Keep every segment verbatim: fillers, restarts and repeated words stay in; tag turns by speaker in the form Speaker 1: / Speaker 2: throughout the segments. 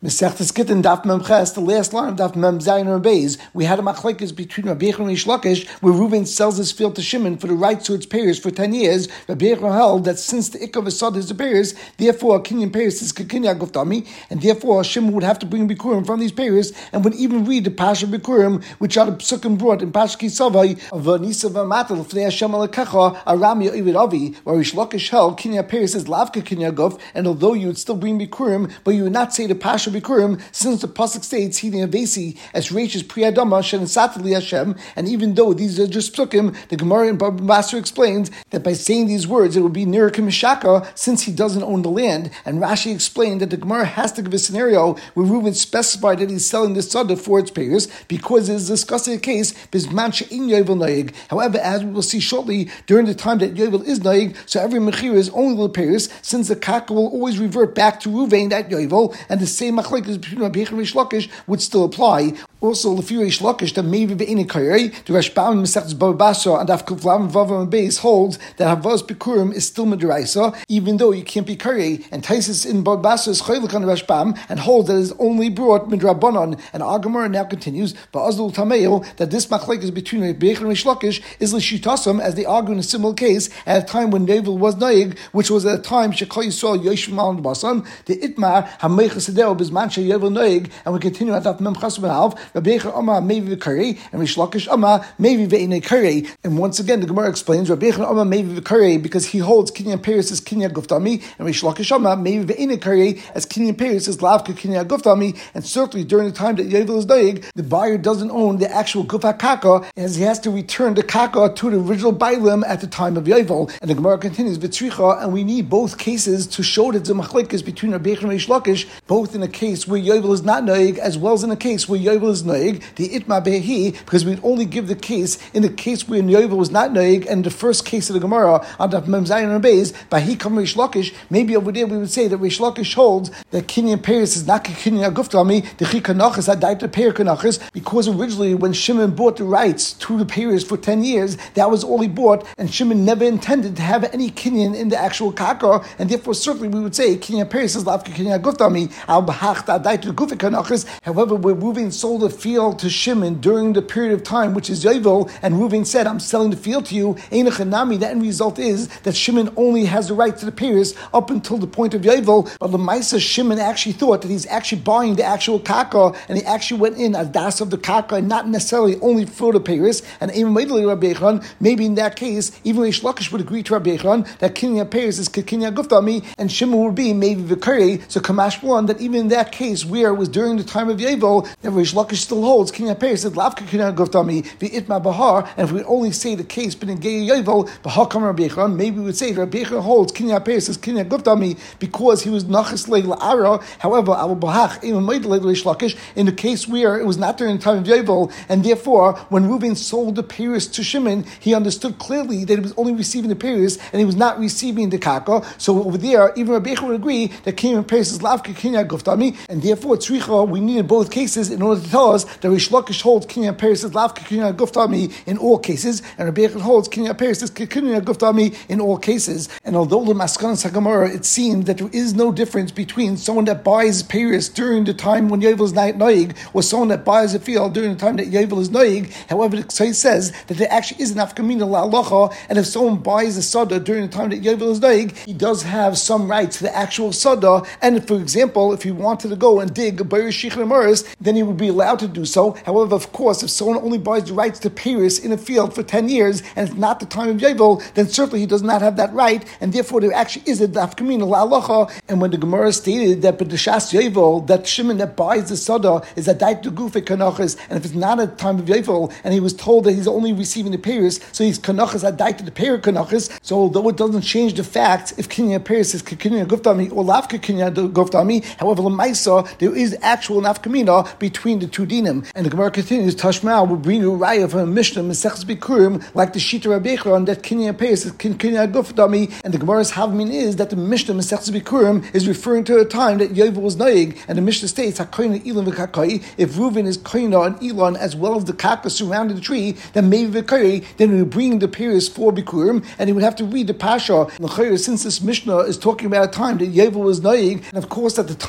Speaker 1: Mesechtes Gittin Daf Mem Ches, the last line of Daf Mem Zayin or Beis, we had a machlekes between Rabbi Yechon and Reish Lakish, where Reuven sells his field to Shimon for the right to its payers for ten years. Rabbi Yechon held that since the Ikkav Asad is the payers, therefore Kinyan payers is Kinyan Guftami, and therefore Shimon would have to bring Bikurim from these payers and would even read the Pasha Bikurim, which are the Psukim brought in Pasha Kisavai of Nisa Vamatal Fnei Hashem Alekacha Aram Yoivid Avi, where Reish Lakish held Kinyan payers is Lavka Kinyan Guf, and although you would still bring Bikurim, but you would not say the Pasha Bikurim, since the pasuk states he Avesi as Rachis Priyadama Shenasatli Hashem, and even though these are just psukim, the Gemara in Baba Basra explains that by saying these words it will be near Kamishaka since he doesn't own the land. And Rashi explained that the Gemara has to give a scenario where Reuven specified that he's selling the sada for its payers because it is discussing a case Bisman She'in Yovel Noig. However, as we will see shortly, during the time that Yovel is Noig, so every mechira is only the payers, since the kaka will always revert back to Reuven that Yovel, and the same machlekes between Rabbi Yechon and Reish Lakish would still apply. Also, Lefi Reish Lakish, that maybe be'ini kayrei, the Rashbam Mesechtes Baba Basra and Daf Kuflam Vavam Beis holds that Havaz Bikurim is still Midraisa, even though you can't be kayrei. And Taisus in Baba Basra is chaylik on the Rashbam and holds that it is only brought Midrabanan. And our Gemara now continues, Ba'azul Tameo, that this machlek is between Rabbi Yechon and Reish Lakish is L'shitasam, as they argue in a similar case at a time when Nevel was Naig, which was at a time Shekha Yisrael Yoshim Al Basan, the Itmar Hamecha Sedeo Bisman She'Yovel Noig, and we continue at Daf Mem Chas Ben Alv, Rabbi Yechon Amar Mevi V'Karei, and Reish Lakish Amar Mevi V'Einei Karei. And once again, the Gemara explains Rabbi Yechon Amar Mevi V'Karei because he holds Kinyan Peiros as Kinyan Guftami, and Reish Lakish Amar Mevi V'Einei Karei as Kinyan Peiros as Lavka Kinyan Guftami. And certainly during the time that Yovel is Noig, the buyer doesn't own the actual Gufa Kaka, as he has to return the Kaka to the original Bailim at the time of Yovel. And the Gemara continues V'Tzricha, and we need both cases to show that the machlek is between Rabbi Yechon and Reish Lakish, both in a case where Yovel is not Noig, as well as in a case where Yovel is Noig, the Itma Behi, because we'd only give the case in the case where Yovel was not Noig, and the first case of the Gemara on the Mem Zayin and Beis, by he come Reish Lakish, maybe over there we would say that Reish Lakish holds that Kinyan Peiros is not Kinyan Guftami, the Chikanachas, Adaita Peir Kanachas, because originally when Shimon bought the rights to the Peiros for ten years, that was all he bought, and Shimon never intended to have any Kinyan in the actual Kaka, and therefore certainly we would say Kinyan Peiros is Lavka Kinyan Guftami, Al Bahach Adaita Gufa Kanachas. However, where Reuven sold a field to Shimon during the period of time which is Yovel, and Reuven said, I'm selling the field to you, Ein Chanami, the end result is that Shimon only has the right to the Peiros up until the point of Yovel, but Lemaisa Shimon actually thought that he's actually buying the actual Kaka, and he actually went in as das of the Kaka, and not necessarily only for the Peiros, and even later Rabbi Yechon, maybe in that case, even Reish Lakish would agree to Rabbi Yechon that Kinyan Peiros is Kinyan Guftami, and Shimon would be maybe V'Karei, so Kamash one, that even in that case where it was during the time of Yovel, that Reish Lakish still holds Kinyan Peiros is Lavka Kinyan Guftami, V'Itma Bahar, and if we only say the case but in Gei Yovel, Bahar Kam Rabbi Yechon, maybe we would say that Rabbi Yechon holds Kinyan Peiros is Kinyan Guftami because he was Nachas Leil Ara. However, Abu Bahach even made Reish Lakish in the case where it was not during the time of Yovel, and therefore when Reuven sold the Peiros to Shimon, he understood clearly that he was only receiving the Peiros and he was not receiving the Kaka. So over there, even Rabbi Yechon would agree that Kinyan Peiros is Lavka Kinyan Guftami, and therefore Tzricha, we need in both cases in order to tell us that Reish Lakish holds Kinyan Peiros is Lavka Kinyan Guftami in all cases, and Rabbi Yechon holds Kinyan Peiros is Kinyan Guftami in all cases. And although the Maskanan Sagamara, it seemed that there is no difference between someone that buys Peiros during the time when Yovel is not Noig or someone that buys a field during the time that Yovel is Noig. However, the Ksai says that there actually is an Afkamina La'alacha, and if someone buys a Sada during the time that Yovel is Noig, he does have some right to the actual Sada, and for example, if he wanted to go and dig a Bayr Shich and Amaris, then he would be allowed to do so. However, of course, if someone only buys the rights to Peiros in a field for ten years, and it's not the time of Yovel, then certainly he does not have that right, and therefore there actually is a Afkamina La'alacha. And when the Gemara stated that but the Shas Yovel, that Shimon that buys the Sada is a Dait Gufe Kanachas, and if it's not at the time of Yovel, and he was told that he's only receiving the Peiros, so he's Kanachas at Dait the Peir Kanachas. So although it doesn't change the fact if Kinyan Peiros is Kinyan Guftami or Lavka Kinyan Guftami, however, Lemaisa, there is actual nafkamina between the two dinim. And the Gemara continues, Tashmal will bring a raya from a Mishnah Mesechtes Bikurim, like the Shita Rabbi Yechon, that Kinyan Peiros is Kinyan Guftami, and the Gemara's Havmin is that the Mishnah Mesechtes Bikurim is referring to a time that Yovel was Noig, and the Mishnah states Hakoina Elon v'Kakai. If Reuven is Koina and Elon as well as the Kaka surrounding the tree, then maybe v'Kai, then we would bring the Peiros for Bikurim, and he would have to read the Pasha. And since this Mishnah is talking about a time that Yovel was Noig, and of course at the time that Yovel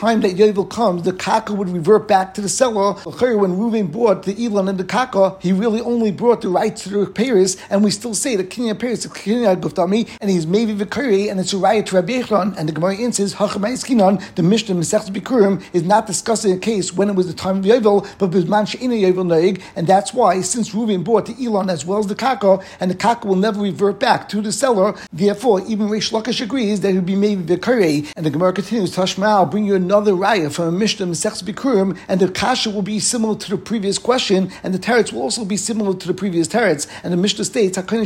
Speaker 1: Yovel comes, the kaka would revert back to the seller. When Reuven bought the Elon and the kaka, he really only brought the rights to the payers, and we still say that Kinyan Paris is Kinyan Guftami, and he's maybe Vikari, and it's a riot to Rabbi Yechon, and the Gemara answers, Hachamaiskinon, the Mishnah Masechet Bikurim is not discussing a case when it was the time of Yovel, but Bizman She'ina Yovel Noig, and that's why, since Reuven bought the Elon as well as the kaka, and the kaka will never revert back to the seller, therefore, even Reish Lakish agrees that it would be maybe Vikari, and the Gemara continues, Tashma, I'll bring you another riot from a Mishnah Masechet Bikurim, and the kasha will be similar to the previous question, and the teretz will also be similar to the previous teretz. And the Mishnah states, if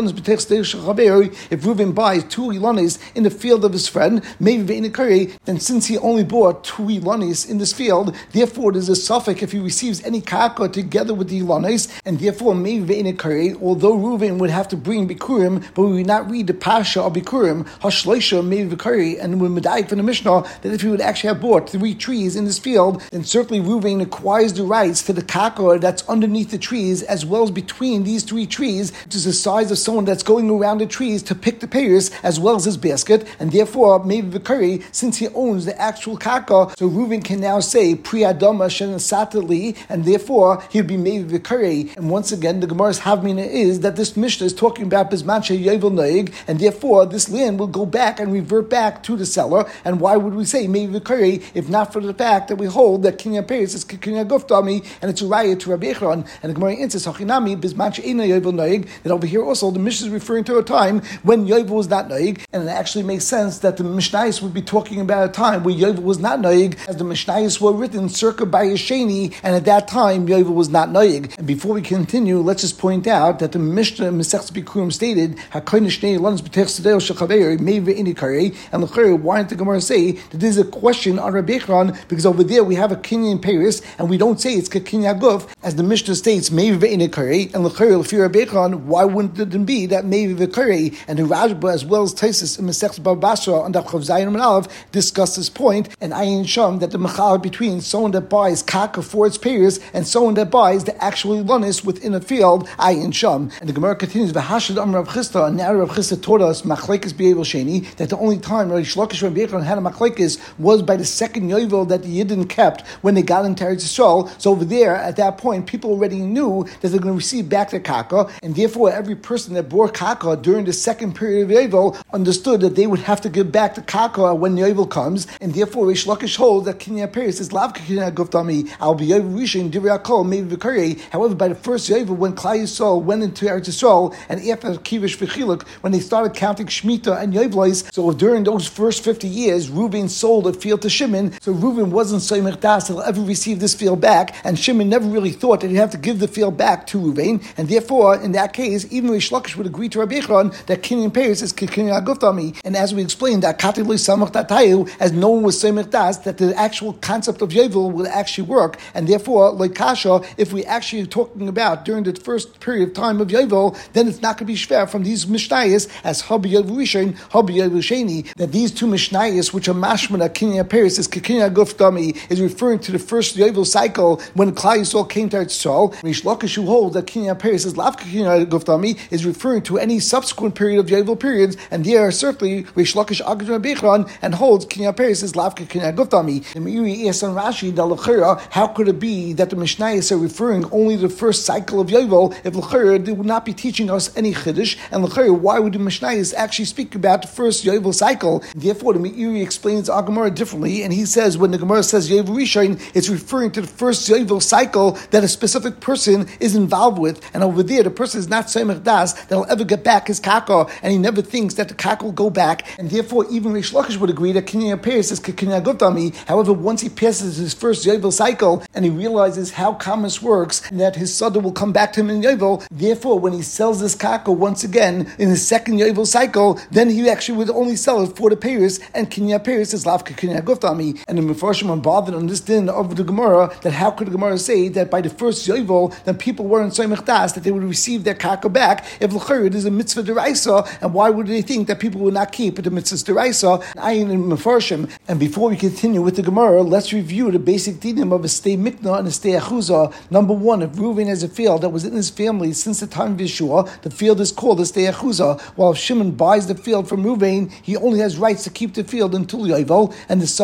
Speaker 1: Reuven buys two ilanis in the field of his friend, maybe then since he only bought two ilanis in this field, therefore there's a suffix if he receives any kaka together with the ilanis, and therefore maybe although Reuven would have to bring bikurim, but we would not read the pasha of bikurim, hashleisha maybe and we medayik from the Mishnah that if he would actually have bought three trees in this field, then certainly Reuven acquires the rights to the kaka that's underneath the trees, as well as between these three trees, which is the size of someone that's going around the trees to pick the pears, as well as his basket, and therefore, maybe Vikari, since he owns the actual kaka, so Reuven can now say, Pri Adama Shenasatali, and therefore, he would be maybe Vikari. And once again, the Gemara's Havmina is that this Mishnah is talking about Bizmanche Yovel Noig, and therefore, this land will go back and revert back to the seller, and why would we say maybe Vikari, if not for the fact that we hold that Kinyan Peres is Kinyan Guftami, and it's a riot to Rabbi Yechon, and the Gemara answers Hachinami Bizman She'ina Yovel Noig. That over here also the Mishnah is referring to a time when Yovel was not Noig, and it actually makes sense that the Mishnayos would be talking about a time where Yovel was not Noig, as the Mishnayos were written circa by Yesheni, and at that time Yovel was not Noig. And before we continue, let's just point out that the Mishnah Masechet Bikurim stated Hakoyin Shnei Lanos B'Tech Sedeo Shechavei Meive Inikari, and the why didn't the Gemara say that this is a question on Rabbi Yechon, because over there we have a Kinyan Paris, and we don't say it's Kinyan Guf, as the Mishnah states Meive Inikari, and L'Chari L'Fi Rabbi Yechon, why wouldn't it be that Meive Vikari? And the Rajba as well as Taisus in Masechet Bava Basra on Daf Chav Zayin and Aleph discuss this point, and Ayin Sham that the mechal between someone that buys kaka for its payers and someone that buys the actual lunis within a field, Ayin Sham. And the Gemara continues, V'hashad Am Rav Chisda, and now Rav Chisda taught us Machlekes B'Yovel Sheni, that the only time Reish Lakish and Rabbi Yechon had a Machlekes was by the second Yovel that the Yidden kept when they got into Eretz Yisrael. So over there, at that point, people already knew that they're going to receive back their kaka, and therefore every person that bore kaka during the second period of Yovel understood that they would have to give back the kaka when Yovel comes, and therefore Reish Lakish holds that Kinyan Peres is Lav Kinyan Guftami, Al B'Yovel Rishon Divrei Hakol Maybe Vikari. However, by the first Yovel, when Klal Yisrael went into Eretz Yisrael, and after Kivish V'Chiluk, when they started counting Shemitah and Yovelis, so during those first fifty years, Reuven sold a field to Shimon, so Reuven wasn't Soymech Das that he'll ever receive this field back, and Shimon never really thought that he'd have to give the field back to Reuven, and therefore, in that case, even Reish Lakish would agree to Rabbi Yechon that Kinyan Peres is Kinyan Guftami, and as we explained, that Kati Lo Samach Datayu, as no one was Soymech Das, that the actual concept of Yovel will actually work, and therefore, like Kasha, if we actually are talking about during the first period of time of Yovel, then it's not going to be shver from these Mishnayos as Habi Yovel Rishon, Habi Yovel Sheni, that these two Mishnayos, which are mashmana Kinyan Peres is Kinyan Guftami, is referring to the first Yovel cycle when Klal Yisrael came to Eretz Yisrael. Reish Lakish, who holds that Kinyan Peres is Lav Kinyan Guftami, is referring to any subsequent period of Yovel periods, and there are certainly Reish Lakish agrees with Rabbi Yechon and holds Kinyan Peres is Lav Kinyan Guftami. The Meiri asks on Rashi that L'chera, how could it be that the Mishnayos are referring only to the first cycle of Yovel if L'chera they would not be teaching us any Chiddush, and L'chera why would the Mishnayos actually speak about the first Yovel cycle? Therefore, the Meiri explains our Gemara differently, and he says when the Gemara says Yovel Rishon, it's referring to the first Yovel cycle that a specific person is involved with, and over there the person is not Soymech Das that he'll ever get back his kaka, and he never thinks that the kaka will go back, and therefore even Reish Lakish would agree that Kinyan Peres is Kinyan Guftami. However, once he passes his first Yovel cycle and he realizes how commerce works and that his sada will come back to him in Yovel, therefore when he sells this kaka once again in the second Yovel cycle, then he actually would only sell it for the Peres, and Kinyan Peres is Lav Kinyan Guftami. And the Mefarshim are bothered on this din of the Gemara that how could the Gemara say that by the first Yovel then people weren't Soymech Das that they would receive their kaka back if l'chayr it is a mitzvah deraisa, and why would they think that people would not keep the mitzvah deraisa? Ayin and Mefarshim. And before we continue with the Gemara, let's review the basic dinim of a stay mikna and a stay achuzah. Number one, if Reuven has a field that was in his family since the time of Yeshua, the field is called a stay achuzah. While if Shimon buys the field from Reuven, he only has rights to keep the field until Yovel, and the sod is called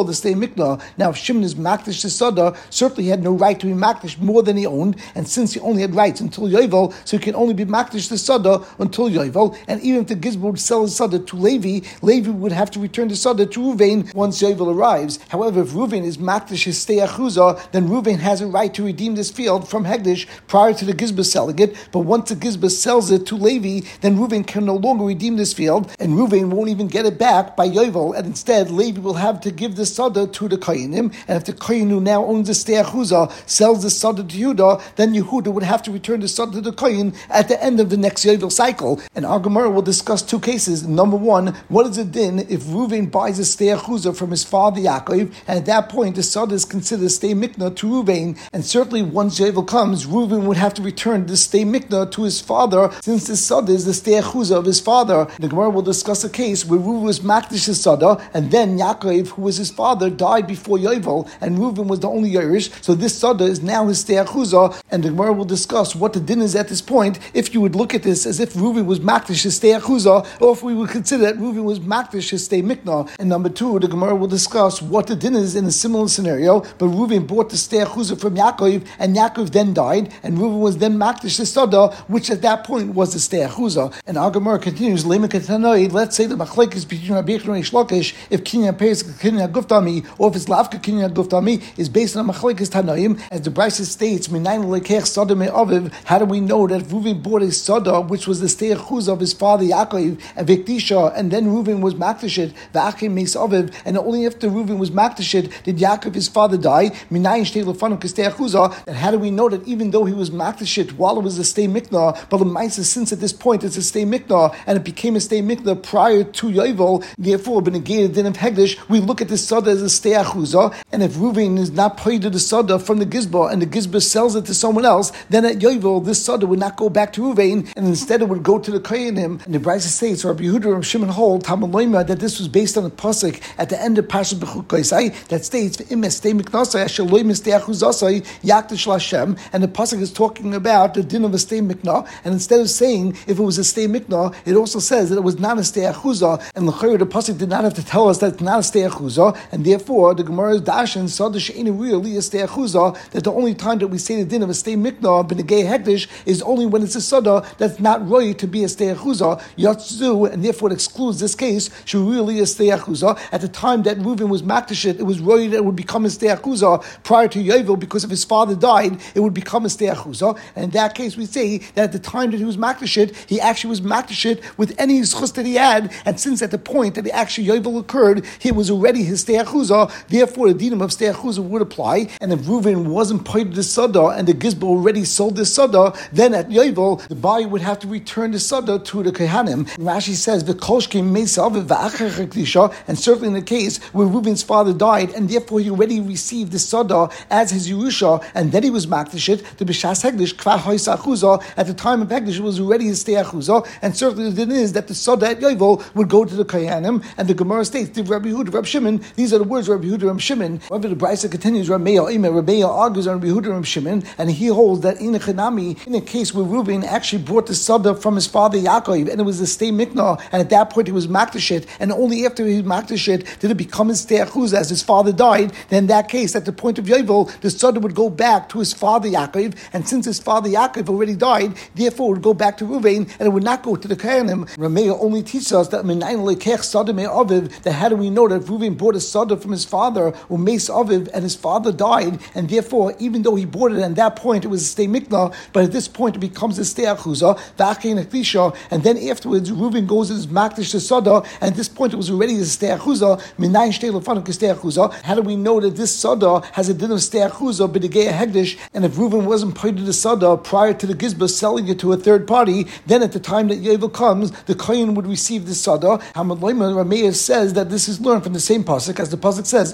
Speaker 1: the stay mikna. Now, if Shimon is makdish the sada, certainly he had no right to be makdish more than he owned, and since he only had rights until yovel, so he can only be makdish the sada until yovel. And even if the gizba would sell his sada to Levi, Levi would have to return the sada to Ruvain once yovel arrives. However, if Ruvain is makdish his stay achuza, then Ruvain has a right to redeem this field from Hegdish prior to the gizba selling it. But once the gizba sells it to Levi, then Ruvain can no longer redeem this field, and Ruvain won't even get it back by yovel. And instead, Levi will have to give the sada to the kohenim. And if the kohen who now owns the stay achuza sells the sada to Yehuda, then Yehuda would have to return the sada to the kohen at the end of the next yovel cycle. And our Gemara will discuss two cases. Number one, what is the din if Ruvain buys a stay achuza from his father Yaakov, and at that point the sada is considered stay mikna to Ruvain, and certainly once yovel comes, Ruvain would have to return the stay mikna to his father, since the sada is the stay achuza of his father. The Gemara will discuss a case where Ruvain was makdish his sada, and then Yaakov, who was his father, died before yovel, and Ruvain was the only Yerush, so this sada is now his stay achuza, and the Gemara will discuss what the din is at this point, if you would look at this as if Ruvain was makdish his stay achuza, or if we would consider that Ruvain was makdish his stay mikna. And number two, the Gemara will discuss what the din is in a similar scenario, but Ruvain bought the stay achuza from Yaakov, and Yaakov then died, and Ruvain was then makdish the sada, which at that point was the stay achuza. And our Gemara continues, let's say the machlekes between Rabbi Yechon and Reish Lakish, if kinyan peres kinyan guftami, or if it's lavka kinyan guftami, is based on a machlekes tanoim, as the Brisa states, minayin lekech sada me'aviv. How do we know that Ruvain bought a sada, which was the stay achuza of his father Yaakov, and Viktisha, and then Ruvain was makdish it, v'achim meis aviv, and only after Ruvain was makdish it did Yaakov his father die. Minayin shtei lefanum k'stei achuza. And how do we know that even though he was makdish it while it was a stay mikna, but the ma'isa, since at this point it's a stay mikna, and it became a stay mikna prior to yovel, therefore been negated din of hegdish, we look at this sada as a stay achuza, and if Ruvain is not paid to the sada from the gizba, and the gizba sells it to someone else, then at yovel this sada would not go back to Ruvain, and instead it would go to the kohenim. And the Brisa states, or Rabbi Yehuda and Shimon hold Tamaloima, that this was based on a pasuk at the end of Parashat Bechukosai that states, "V'imestei miknasai asher lo imestei achuzasai yaktish Lashem," and the pasuk is talking about the din of a stay mikna, and instead of saying if it was a stay mikna, it also says that it was not a stay achuza, and the pasuk did not have to tell us that it's not a stay achuza, and therefore the Gemara's dashin sada she'ena really a stay achuza, that the only time that we say the din of a stay mikna b'negei hektish is only when it's a sada that's not roy to be a stay achuza yatzu, and therefore it excludes this case she really a stay achuza. At the time that Ruvain was makdish it, it was roy that it would become a stay achuza prior to yovel, because if his father died, it would become a stay achuza. And in that case, we say that at the time that he was makdish it, he actually was makdish it with any zchus that he had, and since at the point that actually yovel occurred, he was already his stay achuza, therefore the dinim of stay achuza would apply. And if Ruvain wasn't paid the sada, and the gizba already sold the sada, then at yovel, the buyer would have to return the sada to the kohanim. Rashi says, "V'kolshkim meisav v'achar klisha," and certainly in the case where Ruvain's father died, and therefore he already received the sada as his yerusha, and then he was makdish it, the b'shas hegdish kvar hois achuza. At the time of hegdish, it was already his stay achuza, and certainly the din is that the sada at yovel would go to the kohanim. And the Gemara states, "Div Rabbi Yehuda, Rabbi Shimon." These are the words of Rabbi Yehuda, Rabbi Shimon. However, the Brisa continues, Rabbi Meir, Rabbi Meir argues on Rabbi Yehuda, Rabbi Shimon, and he holds that in a chenami, in a case where Ruvain actually brought the sada from his father Yaakov, and it was a stay mikna, and at that point he was makdish it, and only after he makdish it did it become his stay achuza as his father died. Then in that case, at the point of yovel, the sada would go back to his father Yaakov, and since his father Yaakov already died, therefore it would go back to Ruvain, and it would not go to the kohanim. Rameya only teaches us that minayin lekech sada me'aviv, that how do we know that Ruvain bought a sada from his father, or meis aviv, and his father died, and therefore even though he bought it at that point it was a stay mikna, but at this point it becomes a stay achuza, v'achein aklisha, and then afterwards Ruvain goes and is makdish the sada, and at this point it was already a stay achuza, minayin shtei lefanum k'stei achuza. How do we know that this sada has a din of stay achuza b'negei hegdish, and if Ruvain wasn't paid to the sada prior to the gizba selling it to a third party, then at the time that yovel comes, the kohen would receive the sada. Hamad Loima Rameya says that this is learned from the same pasuk, as the pasuk says,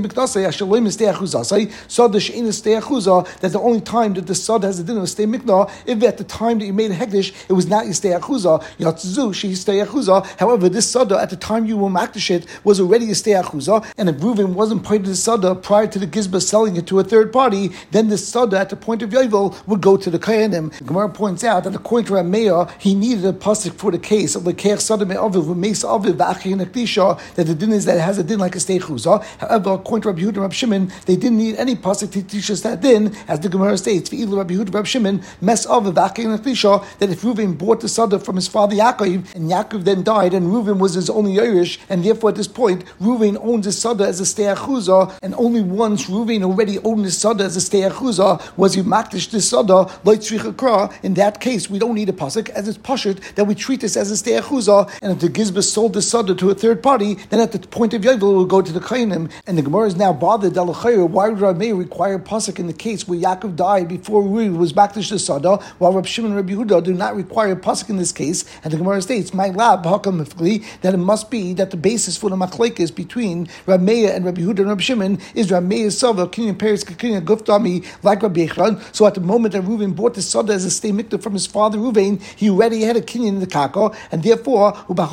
Speaker 1: that the only time that the sada has a din of stay mikna, if at the time that you made a hegdish, it was not your stay achuza, yatzu she stay achuza. However, this sada at the time you were makdish it was already a stay achuza, and if Ruvain wasn't paid to the sada prior to the gizba selling it to a third party, then the sada at the point of yovel would go to the kohanim. The Gemara points out that according to Rameya, he needed a pasuk for the case of the kech sada me'aviv v'meis aviv v'achein aklisha, that the din is that it has a din like a stay stay chuza. However, according to Rabbi Yehuda and Rabbi Shimon, they didn't need any pasuk to teach us that din, as the Gemara states, V'ila Rabbi Yehuda and Rabbi Shimon, mes of that if Reuven bought the Sada from his father Yaakov, and Yaakov then died, and Reuven was his only Yerush, and therefore at this point, Reuven owns his Sada as a stay chuza, and only once Reuven already owned his Sada as a stay chuza was he makdish this Sada, like tzricha kra. In that case, we don't need a pasuk, as it's pashut that we treat this as a stay chuza, and if the Gizbah sold the Sada to a third party, then at the point of Yovel it will go to the Kainim. And the Gemara is now bothered, why would Rabbi Meir require pasuk in the case where Yaakov died before Reuven was makdish the Sada, while Rabbi Shimon and Rabbi Yehuda do not require pasuk in this case? And the Gemara states, my lab that it must be that the basis for the machlekes between Rabbi Meir and Rabbi Yehuda and Rabbi Shimon is Rabbi Meir's Sava, Kinyan Peretz, Kinyan Guftami, like Rabbi Echron. So at the moment that Reuven bought the Sada as a stay mikdash from his father Reuven, he already had a Kinyan in the Kaka, and therefore,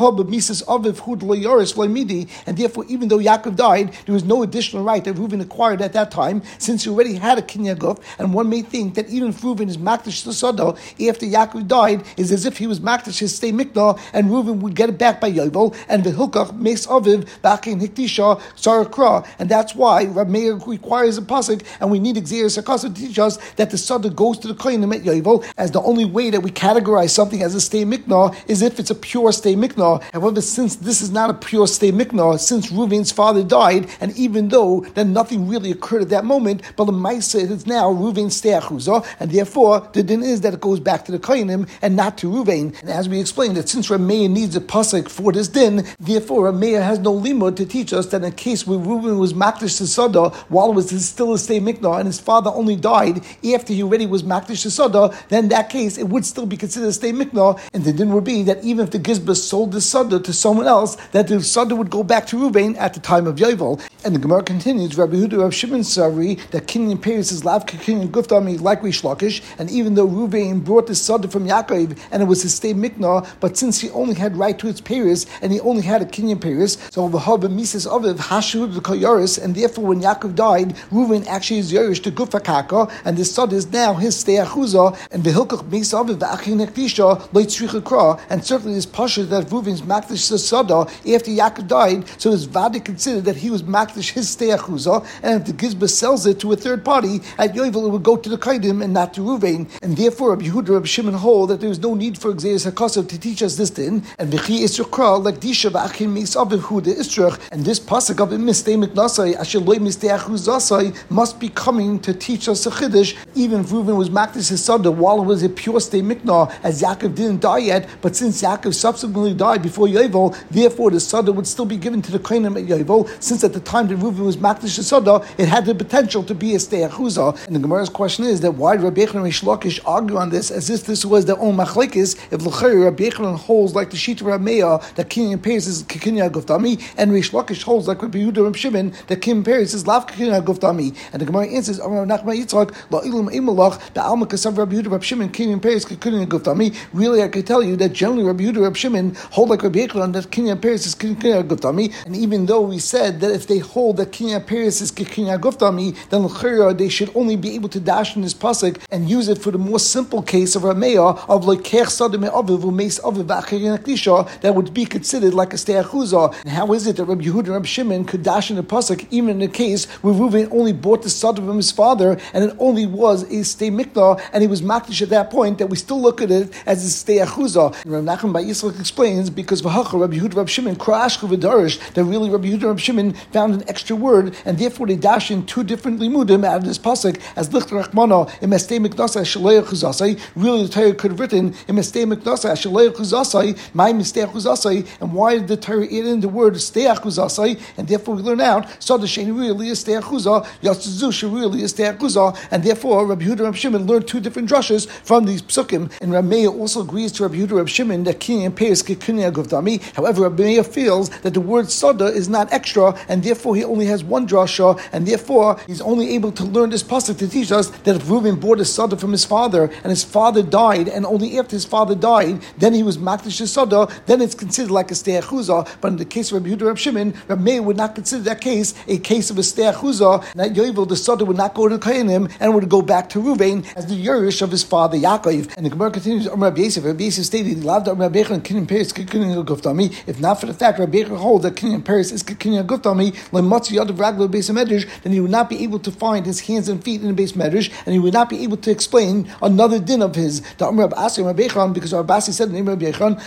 Speaker 1: and therefore, even though Yaakov died, there was no additional right that Reuven acquired at that time, since he already had a Kinyan Guf. And one may think that even if Reuven is makdash the Sada after Yaakov died, is as if he was makdash his stay mikdash, and Reuven would get it back by Yovel, and the Hilkach makes Aviv back in Hiktisha Sarakra, and that's why Rabbi Meir requires a pasuk, and we need Xeris Akasa to teach us that the Sada goes to the Kohanim at Yovel, as the only way that we categorize something as a stay mikna is if it's a pure stay mikna. However, since this is not a pure stay mikna, since Reuven's father died, and even though then nothing really occurred at that moment, but the Maisa it is now Reuven's stay achuzah, and therefore the din is that it goes back to the Kohanim and not to Reuven. And as we explained, that since Rabbi Meir needs a pasuk for this din, therefore Rabbi Meir has no limud to teach us that in a case where Reuven was makdish to Sada while it was still a stay mikna, and his father only died after he already was makdish to Sada, then in that case it would still be considered a stay mikna, and the din would be that even if the Gizbah sold the Sada to someone else, that the Sada would go back to Reuven at the time of Yovel. And the Gemara continues, Rabbi Yehuda Rabbi Shimon Sari, that Kinyan Peretz is lav Kinyan Guftami like Rish Lakish, and even though Reuven brought the Sada from Yaakov and it was his stay mikna, but since he only had right to its Peretz and he only had a Kinyan Peretz, so v'haba mises aviv hashud v'koyaris, and therefore when Yaakov died, Reuven actually is Yerush to Gufa Kaka, and this Sada is now his stay achuzah, and v'hilkach mis aviv v'achin nektisha loitzricha kra, and certainly this pasha that Reuven's makdish the Sada after Yaakov died, so it's vadi considered that he was makdish his stay achuzah, and if the Gizbah sells it to a third party at Yovel, it would go to the Kaidim and not to Reuven, and therefore Rabbi Yehuda Rabbi Shimon hold that there is no need for Xeris HaKasav to teach us this din, and v'chi israch kra like disha v'achin mis aviv hu de israch, and this pasuk of mistay miknasai asher loy mistay achuzasai must be coming to teach us a chiddush. Even if Reuven was makdish his Sada while it was a pure stay mikna, as Yaakov didn't die yet, but since Yaakov subsequently died before Yovel, therefore the Sada would still be given to the Kohanim at Yovel, since at the time that Reuven was makdish his Sada, it had the potential to be a stay achuzah. And the Gemara's question is that why did Rabbi Echron and Rish Lakish argue on this as if this was their own machlekes? If l'chayr Rabbi Echron holds like the Shita Rabbi Meir that Kinyan Peretz is Kinyan Guftami, and Rish Lakish holds like Rabbi Yehuda Rabbi Shimon that Kinyan Peretz is lav Kinyan Guftami, and the Gemara answers, Amar Nachman Yitzchak la ilum imalach ba'alma kasav Rabbi Yehuda Rabbi Shimon Kinyan Peretz Kinyan Guftami. Really, I could tell you that generally Rabbi Yehuda Rabbi Shimon hold like Rabbi Echron that Kinyan Peretz is Kinyan Guftami, and even though we said that if they hold that Kinyan Peretz is Kinyan Guftami, then l'chayr they should only be able to dash in this pasuk and use it for the more simple case of Rameya of like kech Sada me'aviv u'meis aviv v'achin nektisha, that would be considered like a stay achuzah. And how is it that Rabbi Yehuda and Rabbi Shimon could dash in the pasuk even in the case where Reuven only bought the Sada from his father and it only was a stay mikna and he was makdish at that point, that we still look at it as a stay achuzah? And Rabbi Nachman Bar Yitzchak explains, because v'hacha Rabbi Yehuda Rabbi Shimon kra'ashku v'darish, that really Rabbi Yehuda Rabbi Shimon found an extra word, and therefore they dash in two different limudim out of this pasuk as lichter rachmana in mestei miknasa shalei chuzasai. Really, the Torah could have written in mestei miknasa shalei chuzasai, my mestei chuzasai, and why did the Torah add in the word stei achuzasai? And therefore we learn out so the sheni really is stei achuzah, yatzuzu really is stei achuzah, and therefore Rabbi Yehuda and Rabbi Shimon learned two different drushes from these psukim. And Rabbi Meir also agrees to Rabbi Yehuda and Rabbi Shimon that Kinyan Peretz Kinyan Guftami. However, Rabbi Meir feels that the word Sada is not extra, and therefore he only has one drasha, and therefore he's only able to learn this pasuk to teach us that if Reuven bought a Sada from his father and his father died, and only after his father died then he was makdish his Sada, then it's considered like a stei achuzah. But in the case of Rabbi Yehuda and Rabbi Shimon, Rabbi Meir would not consider that case a case of a stei achuzah, and at Yovel the Sada would not go to Kohanim and would go back to Reuven as the Yerush of his father Yaakov. And the Gemara continues, Rabbi Yosef, Rabbi Yosef stated, Rabbi Echron Kinyan Peretz Kinyan Guftami. If not for the fact Rabbi Echron holds that Kinyan Peretz is Kinyan kinyan guftami lematzi yadav raglo beis medrash, then he would not be able to find his hands and feet in the beis medrash, and he would not be able to explain another din of his. Because our Basi said in the name of Yechon,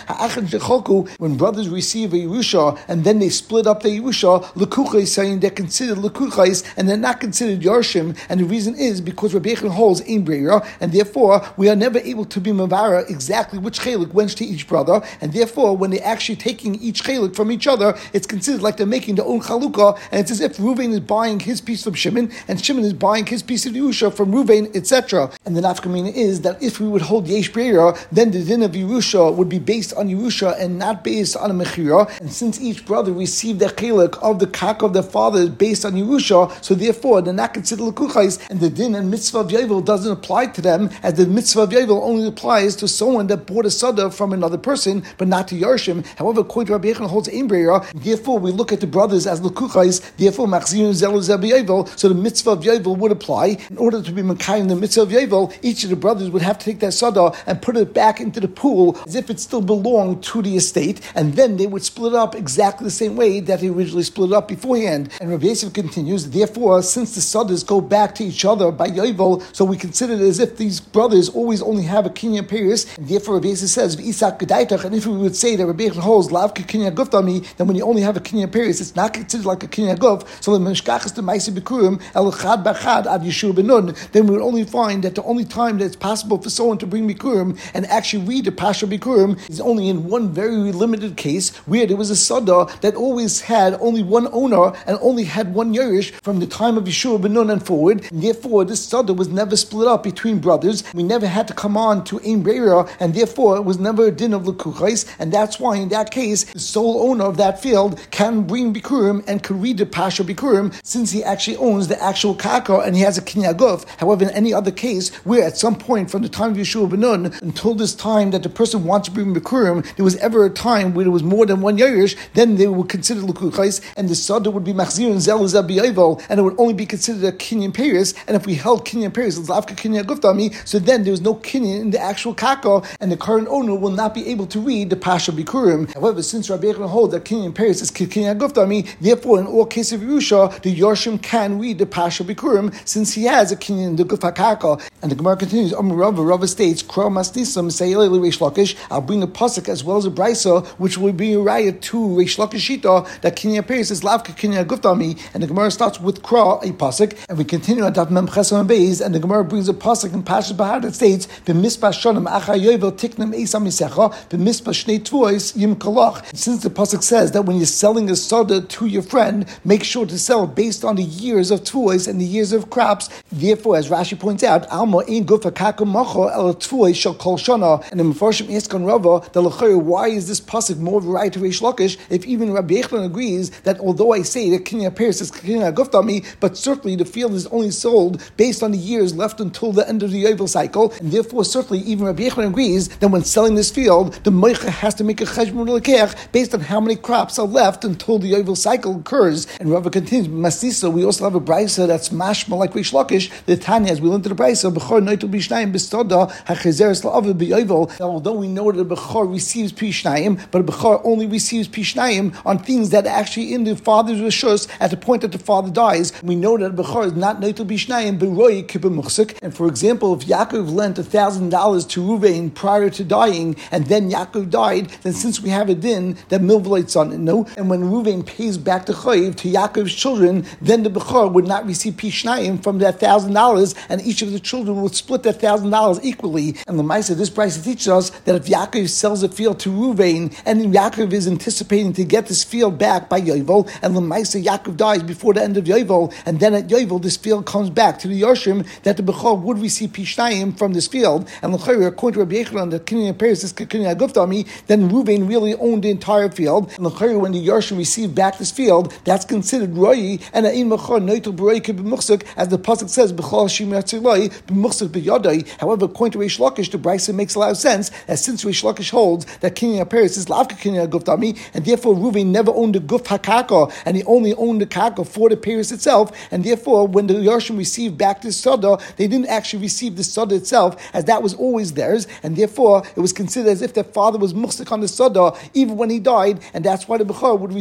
Speaker 1: when brothers receive a Yerusha and then they split up the Yerusha, Lekuchais saying they're considered Lekuchais and they're not considered Yarshim, and the reason is because Rabbi Yechon holds Ein Breira, and therefore we are never able to be Mavara exactly which Chelik went to each brother, and therefore when they're actually taking each Chelik from each other, it's considered like they're making their own Chalukah, and it's as if Reuven is buying his piece from Shimon, and Shimon is buying his piece of Yerusha from Reuven, et cetera. And the nafkamina is that if we would hold Yesh Breira, then the din of Yerusha would be based on Yerusha and not based on a Mechira. And since each brother received the chelik of the kak of their father based on Yerusha, so therefore they're not considered Lekuchais, and the din and mitzvah of Yovel doesn't apply to them, as the mitzvah of Yovel only applies to someone that bought a sada from another person, but not to Yarshim. However, according to Rabbi Yechon holds Ein Breira, therefore we look at the brothers as Lekuchais, therefore Machzir Zelu Zebi Yovel, so the mitzvah of Yovel would apply. In order to be Mekayim the mitzvah of Yovel, each of the brothers would have to take that sada and put it back into the pool as if it still belonged to the estate, and then they would split up exactly the same way that they originally split it up beforehand. And Rabbi Yosef continues, therefore, since the sadas go back to each other by Yovel, so we consider it as if these brothers always only have a kinyan Paris, and therefore Rabbi Yosef says, V'isak Gedaitach, and if we would say that Rabbi Yosef holds Lav Kinyan Guftami, then when you only have a kinyan Paris, it's not considered like a kinyan Guf, so the Meshkachas the Maisi Bikurim, El Chad Bachad Ad Yeshua Benun, then we would only find that the only time that it's possible for someone to bring Bikurim and actually read the Pasha Bikurim is only in one very limited case where there was a Sada that always had only one owner and only had one Yerush from the time of Yeshua ben Nun and forward. And therefore, this Sada was never split up between brothers. We never had to come on to Ein Breira, and therefore it was never a din of Lekuchais, and that's why in that case, the sole owner of that field can bring Bikurim and could read the Pasha Bikurim since he actually owns the actual Kaka and he has a Kinyaguf. However, in any other case, where at some point from the time of Yeshua ben Nun until this time that the person wants to bring Bikurim, there was ever a time where there was more than one Yerush, then they would consider Lekuchais, and the Sada would be Machzir and Zel Zabiyavel, and it would only be considered a Kinyan Paris, and if we held Kinyan Paris, it's Lavka Kinyan Guftami, so then there was no Kinyan in the actual Kaka, and the current owner will not be able to read the Pasha Bikurim. However, since Rabbi Yechon holds that Kinyan Paris is Kinyan Guftami, therefore in all cases of Yerusha, the Yarshim can read the Pasha Bikurim, since he has a Kinyan in the Gufakaka. And the Gemara continues, Amar Rava, Rava states, Kro Masnisam, Sayele Reish Lakish, I'll bring a pasuk as well as a brisa, which will be a raya to Reish Lakish Shita, that Kinyan Paris is Lavka Kinyan Guftami, and the Gemara starts with Kra, a pasuk, and we continue at Daf Mem Chesam Beis, and the Gemara brings a pasuk in Pashas Bahar that states, B'mispa Shonim Acha Yovel Tiknem Eisam Misecha, B'mispa Shnei Tvuos Yim Kalach. Since the pasuk says that when you're selling a soda to your friend, make sure to sell based on the years of Tvuos and the years of crops. Therefore, as Rashi points out, Alma Ein Gufa Kaka Macho El Tvuos Shal Kol Shana, and the Mefarshim ask on Rava, the Lachayr, why is this pasuk more right to Reish Lakish if even Rabbi Yechon agrees that although I say that Kinyan Paris is Kinyan Guftami, but certainly the field is only sold based on the years left until the end of the Yovel cycle, and therefore certainly even Rabbi Yechon agrees that when selling this field, the Moicha has to make a cheshbon lekech based on how many crops are left until the Yovel cycle occurs. And Rava continues, Masisa, we also have a brisa that's mashma like Reish Lakish, the Tanya, as we learned to the brisa, Bechor Noitul Bishnayim Bistoda HaChezeres La'avid B'Yovel. Although we know that a Bechor receives Pishnayim, but a Bechor only receives Pishnayim on things that are actually in the father's rishus at the point that the father dies. We know that a Bechor is not Noitul Bishnayim B'Roi Kibbeh. And for example, if Yaakov lent a thousand dollars to Ruvain prior to dying, and then Yaakov died, then since we have a din that milvolates on it, no, and when Ruvain pays back the chayiv to Yaakov's children, then the Bechor would not receive Pishnayim from that thousand dollars, and each of the children would split that thousand dollars equally. And the Maisa, this price teaches us that if Yaakov sells a field to Ruvain, and Yaakov is anticipating to get this field back by Yovel, and the Maisa Yaakov dies before the end of Yovel, and then at Yovel this field comes back to the Yarshim, that the Bechor would receive Pishnayim from this field. And according to Rabbi Yechon, that Kinyan Paris is Kinyan Guftami, then Ruvain really owned the entire field. And when the Yarshim received back this field, that's considered Roi, and Ein Mechor Noitul B'Roi Kibbeh, as the pasuk says, B'chol Shim Yatzilai B'Muchsuk B'Yadai. However, according to Reish Lakish, the brisa makes a lot of sense, as since Reish Lakish holds that Kinyan Paris is Lavka Kinyan Guftami, and therefore Ruvain never owned the Guf HaKaka, and he only owned the Kaka for the Paris itself, and therefore when the Yarshim received back this Sada, they didn't actually receive the Sada itself, as that was always theirs, and therefore it was considered as if their father was Muchsuk on the Sada even when he died, and that's why the Bechor would receive Pishnayim.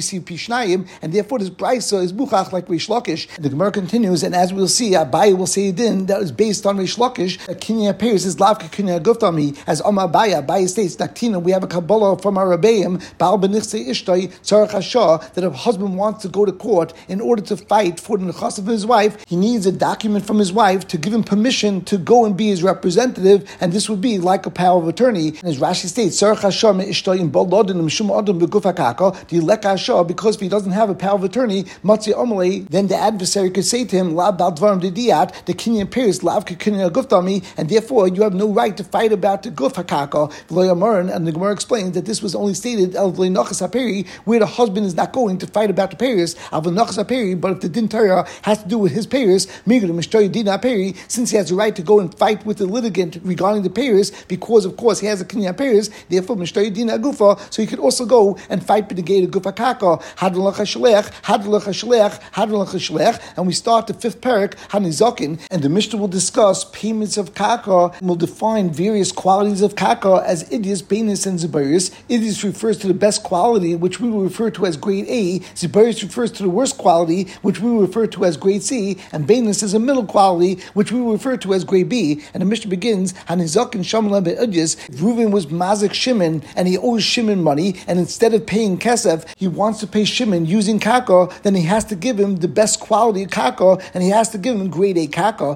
Speaker 1: Shnayim, and therefore this brisa is buchach like Reish Lakish. And the Gemara continues, and as we'll see, Abaye will say din that is based on Reish Lakish that Kinyan Paris is lavka Kinyan Guftami, as Omar Abaye. Abaye states, Naktina, we have a Kabbalah from our Rebbeim, Baal Benichse Ishtai, Tzarech Hashah, that if a husband wants to go to court in order to fight for the nechas of his wife, he needs a document from his wife to give him permission to go and be his representative, and this would be like a power of attorney. And as Rashi states, Tzarech Hashah me Ishtai in Bolodin Mishum Adam Beguf HaKaka, the Lek Hashah, because if he doesn't have a power of attorney, Matzi Omele, then the adversary could say to him, La Bal Dvarim Didiat, the Kinyan Paris, Lavka Kinyan Guftami, and therefore you have no right to fight about the Guf HaKaka. And the Gemara explains that this was only stated where the husband is not going to fight about the Paris, but if the Din Torah has to do with his Paris, since he has the right to go and fight with the litigant regarding the Paris, because of course he has a Kinyan Paris, therefore Mishtari Dina Gufa, so he could also go and fight with the gate of Gufa Kaka, Hadlach HaShlech, Hadlach HaShlech, Hadlach HaShlech, and we start the fifth parak, Hanizakin, and the Mishnah will discuss payments of Kaka, and will define various qualities of Kaka as Idias, Bainis, and Zibaris. Idias refers to the best quality, which we will refer to as grade A. Zibaris refers to the worst quality, which we will refer to as grade C. And Bainis is a middle quality, which we will refer to as grade B. And the Mishnah begins, Hanizak and Shamalem Be'Idias. Reuven was Mazik Shimon, and he owes Shimon money, and instead of paying Kesef, he wants to pay Shimon using Kaka, then he has to give him the best quality of Kaka, and he has to give him grade A Kaka.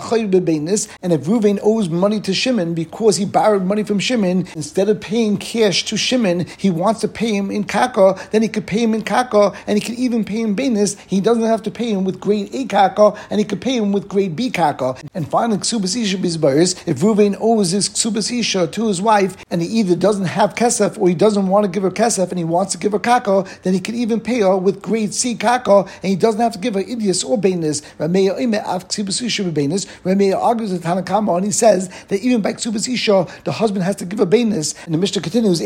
Speaker 1: And if Reuven owes money to Shimon because he borrowed money from Shimon, instead of paying cash to Shimon, he wants to pay him in Kaka, then he could pay him in Kaka, and he could even pay him Bainis. He doesn't have to pay him with grade A Kaka, and he could pay him with grade B Kaka. And finally, Ksubas Isha Bizbaris, if Reuven owes his Ksubas Isha to his wife, and he either doesn't have Kesef, or he doesn't want to give her Kesef, and he wants to give her Kaka, then he could even pay her with grade C Kaka, and he doesn't have to give her Idias or Bainis. Rameya Ime Av Ksubas Isha Bainis. Rameya argues with Tanakama, and he says that even by Ksubas Isha, the husband has to give a Bainis. And the Mishnah continues,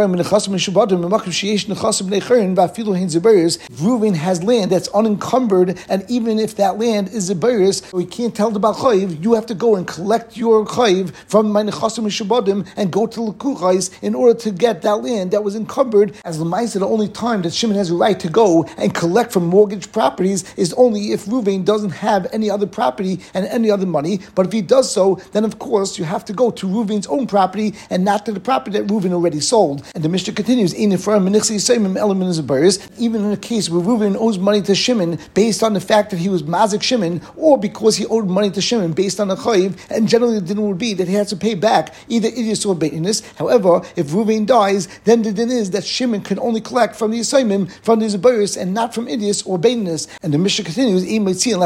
Speaker 1: Reuven has land that's unencumbered, and even if that land is a Zibaris, we can't tell the Baal Chayiv, you have to go and collect your Chayiv from my Nechasim Shabbatim and go to L'kuchais in order to get that land that was encumbered. As L'maisa, the only time that Shimon has a right to go and collect from mortgaged properties is only if Reuven doesn't have any other property and any other money. But if he does so, then of course you have to go to Reuven's own property and not to the property that Reuven already sold. And the Mishnah continues, even in a case where Reuven owes money to Shimon based on the fact that he was Mazik Shimon, or because he owed money to Shimon based on the Chayiv, and generally the din would be that he has to pay back either Idias or Bainis. However, if Reuven dies, then the din is that Shimon can only collect from the Yisayim, from the Zibaris, and not from Idias or Bainis. And the Mishnah continues, that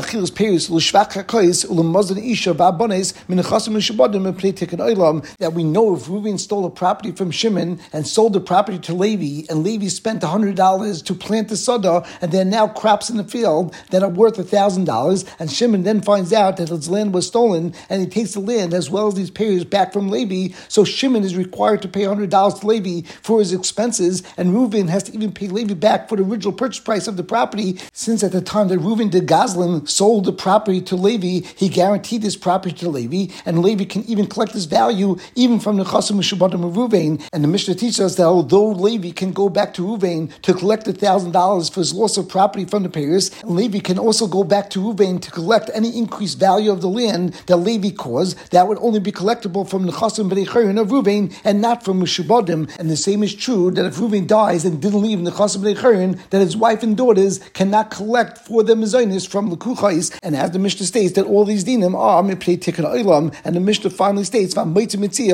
Speaker 1: we know if Reuven stole a property from Shimon and sold the property to Levi, and Levi spent one hundred dollars to plant the Sada, and there are now crops in the field that are worth one thousand dollars, and Shimon then finds out that his land was stolen, and he takes the land as well as these payers back from Levi, so Shimon is required to pay one hundred dollars to Levi for his expenses, and Reuven has to even pay Levi back for the original purchase price of the property, since at the time that Reuven de Gazlan sold the property to Levi, he guaranteed this property to Levi, and Levi can even collect this value even from the Chasim Shabbatim of Reuven. And the Mishnah teaches us that although Levi can go back to Reuven to collect one thousand dollars for his loss of property from the payers, Levi can also go back to Reuven to collect any increased value of the land that Levi caused. That would only be collectible from the Chasim B'nei of Reuven and not from Mishubadim. And the same is true that if Reuven dies and didn't leave the Chasim B'nei, that his wife and daughters cannot collect for the Mezainis from L'kuchais. And as the Mishnah states, that all these dinim are Mipnei Tikkun Olam, and the Mishnah finally states that if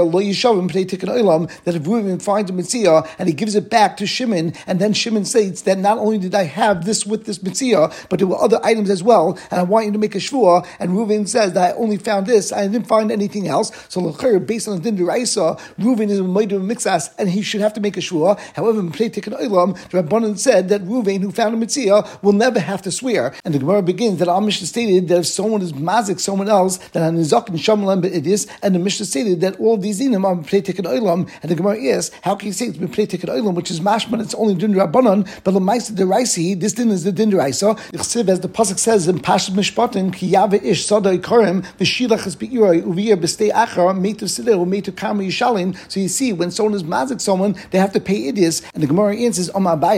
Speaker 1: Reuven finds a Mitzvah and he gives it back to Shimon, and then Shimon states that not only did I have this with this Mitzvah, but there were other items as well, and I want you to make a shvua, and Reuven says that I only found this, I didn't find anything else. So based on the Din D'Oraisa, Reuven is a Moedim Mixas, and he should have to make a shvua. However, in Pnei Tikkun Olam, the Rabbanan said that Reuven, who found a Mitzvah, will never have to swear. And the Gemara begins that our Mishnah stated that if someone is mazik someone else, then Hanizak and Shamalam Be'idis, and the Mishnah stated that all these dinim are Pnei Tikkun Olam, and the Gemara asks, how can you say it's Pnei Tikkun Olam, which is mashman, it's only Din Rabbanan, but L'maisa D'Oraisi, this din is the Din D'Oraisa. Ichsiv, as the pasuk says in Pashas Mishpatim, Ki Yave Ish Sada Ikarim V'Shilach Es Be'iroi Uviyah B'Stei Achar Meitu Sideh Meitu Kama Yishalin. So you see, when someone is mazik someone, they have to pay idias. And the Gemara answers, Om Abaye, Abaye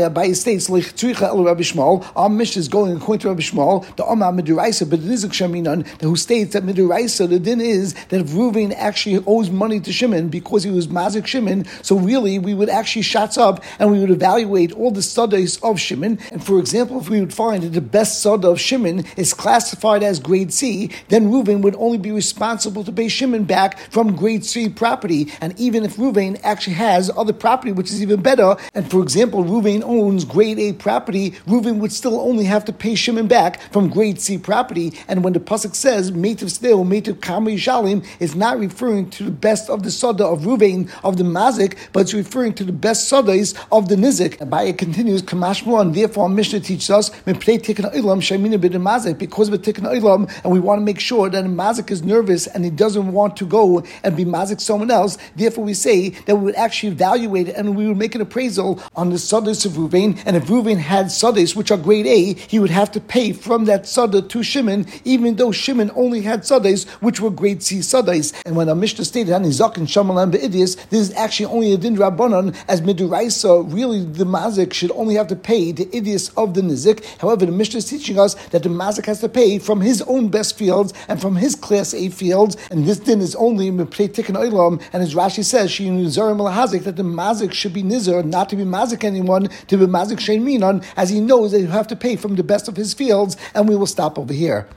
Speaker 1: states, like Tzricha el Rabbi Shmuel, our Mishnah is going according to Rabbi Shmuel, the Omar Miduraisa, but the Nizik Shaminan, who states that Miduraisa, the din is that if Reuven actually owes money to Shimon because he was Mazik Shimon, so really we would actually shots up and we would evaluate all the studies of Shimon. And for example, if we would find that the best sada of Shimon is classified as grade C, then Reuven would only be responsible to pay Shimon back from grade C property. And even if Reuven actually has other property which is even better, and for example, Reuven owns grade A property, Reuven would still only have to pay Shimon back from grade C property. And when the pasuk says Meitiv Steo, Meitiv Kamri Shalim, it's not referring to the best of the sada of Reuven of the Mazik, but it's referring to the best sadais of the Nizik. And by it continues, Kamashmo, and therefore Mishnah teaches us because of a tikkun olam, and we want to make sure that a mazik is nervous and he doesn't want to go and be mazik someone else. Therefore, we say that we would actually evaluate it and we would make an appraisal on the sadis of Reuven. And if Reuven had sadis which are grade A, he would have to pay from that sada to Shimon, even though Shimon only had sadis which were grade C sadis. And when our Mishnah stated Hanizak and Shamalam be'idius, this is actually only a din rabbanon, as miduraisa. Really, the mazik should only have to pay the idius of the nizik. However, the Mishnah is teaching us that the mazik has to pay from his own best fields and from his class A fields, and this din is only mipnei tikkun olam. And as Rashi says, she nizarim lahazik, that the mazik should be nizar, not to be mazik anyone, to be mazik shein minon, as he knows that you have to pay from the best of his fields. And we will stop over here.